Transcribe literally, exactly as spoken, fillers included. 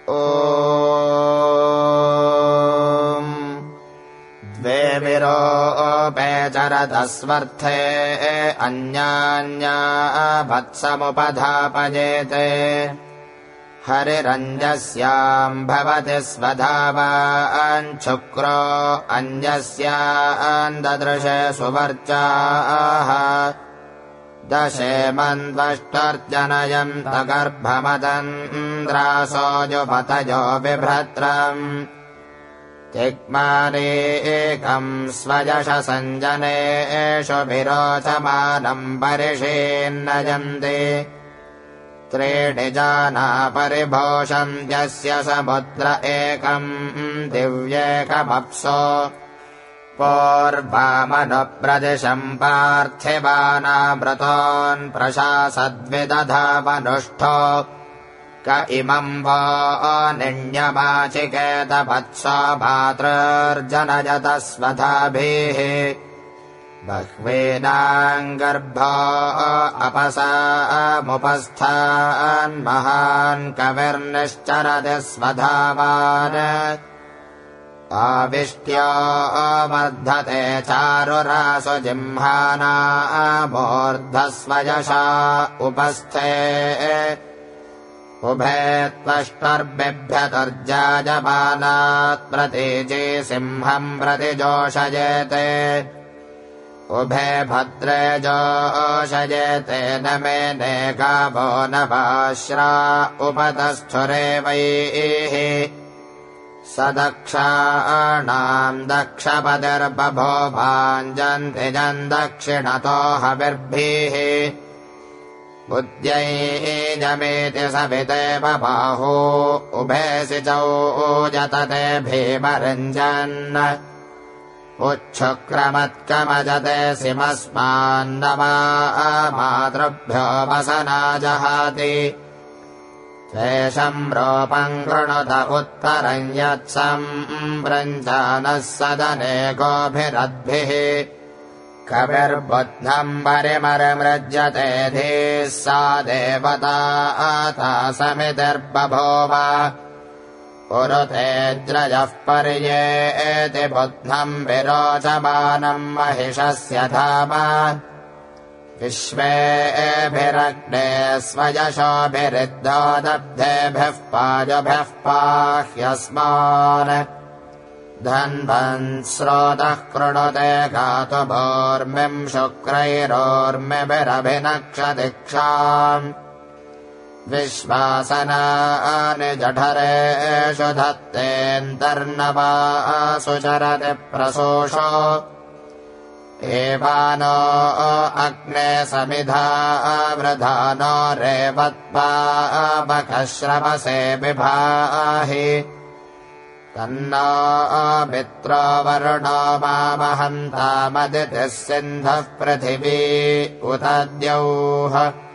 द्वे विरोपे चरतस्वर्थे अन्यान्या भत्समुपधापयेते हरिरञ्जस्याम् भवति स्वधावाञ्छुक्रो अन्यस्याम् ददृशे सुवर्चाः दशेमन्वष्टर्जनयन्त गर्भमदन्द्रासो युपतयो बिभ्रत्रम् तिग्मानेकम् स्वयशसञ्जनेषु विरोचमानम् परिषीन्नयन्ति त्रीणि जाना परिभोषम् यस्य समुद्र एकम् दिव्येकमप्सो पूर्वामनुप्रदिशम् पार्थिवानामृतान् प्रशासद्विदधामनुष्ठो क इमम् वो निण्यमाचिकेत वत्सो भातृर्जनयत स्वधाभिः बह्वीनाम् गर्भो अपसामुपस्थान् महान् कविर्निश्चरति स्वधावान् आविष्ट्यो वर्धते चारुरासु जिह्माना मूर्धस्वयशा उपस्थे उभे त्वष्टर्बिभ्यतुर्जायमानात् प्रतीचे सिंहम् प्रतिजोषयेते उभे भद्रे जोषयेते न मेने गावो न वाश्रा उपतस्थुरे वैः सदक्षाणाम् दक्षपतिर्बभो भाञ्जन्ति जन् दक्षिणतो हविर्भिः बुद्ध्यैजमेति सवितेव बाहू उभे सिचौ जतते भीमरञ्जन् उच्छुक्रमत्कमजते सिमस्मान्नमा मातृभ्यो वसना जहाति त्वेषम् रूपम् कृणुत उत्तरम् यत्सम्प्रञ्चानः सदने गोभिरद्भिः कविर्बुद्धम् परिमरमृज्यते धीः सा देवता आता समितिर्बभूव उरुतेऽज्रयः पर्येति बुद्धम् विरोचमानम् महिषस्य धाम विश्वेभिरग्ने स्वयशोभिरिद्धो दब्धेभिः पायुभिः पाह्यस्मान् धन्वन् स्रोतः कृणुते गातुभोर्मिम् शुक्रैरोर्मिभिरभिनक्षदिक्षाम् विश्वासनानि जठरेषु धत्तेऽन्तर्नवासु चरति प्रसूषो एवानो अग्ने समिधा वृधानो रेवत्पावकश्रवसे बिभाहि तन्नो मित्रो वरुणो मामहन्तामदितिः सिन्धः पृथिवी उत द्यौः